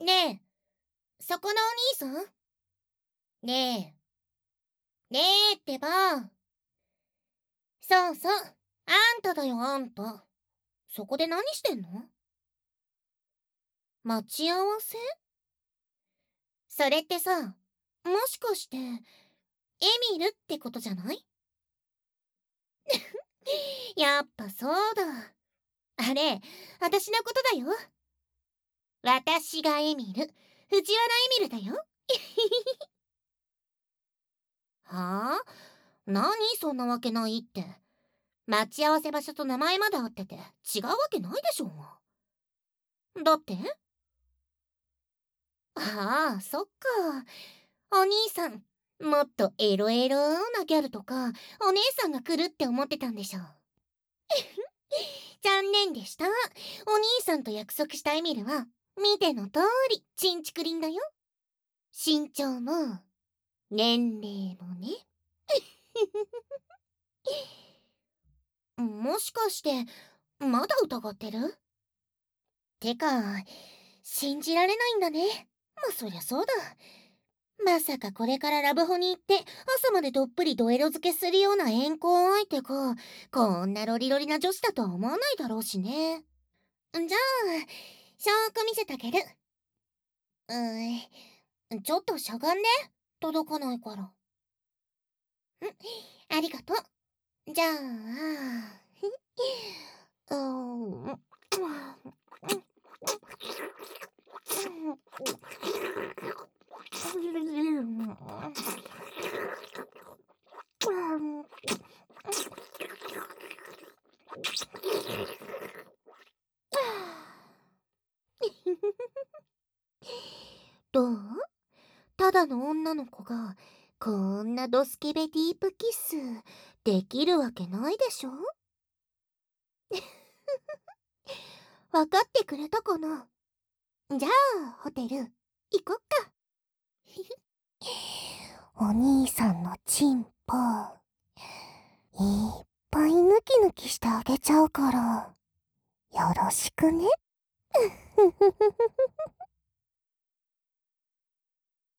ねえ、そこのお兄さん。ねねえってば。そうそう、あんただよ、あんた。そこで何してんの？待ち合わせ？それってさ、もしかして、エミルってことじゃない？やっぱそうだ。あれ、私のことだよ。私がエミル、藤原エミルだよ。はあ？何そんなわけないって。待ち合わせ場所と名前まで合ってて違うわけないでしょ。だって？ああ、そっか。お兄さん、もっとエロエロなギャルとか、お姉さんが来るって思ってたんでしょ。残念でした。お兄さんと約束したエミルは、見ての通り、ちんちくりんだよ。身長も、年齢もね。もしかして、まだ疑ってる？てか、信じられないんだね。まあそりゃそうだ。まさかこれからラブホに行って朝までどっぷりドエロ漬けするような遠行相手がこんなロリロリな女子だとは思わないだろうしね。じゃあ、証拠見せてあげる。ちょっとしゃがんで。届かないから。ありがとう。じゃあ、うーん。どう？ただの女の子がこんなドスケベディープキスできるわけないでしょ？わかってくれたかな？じゃあホテル行こっか。お兄さんのチンポいっぱいヌキヌキしてあげちゃうからよろしくね。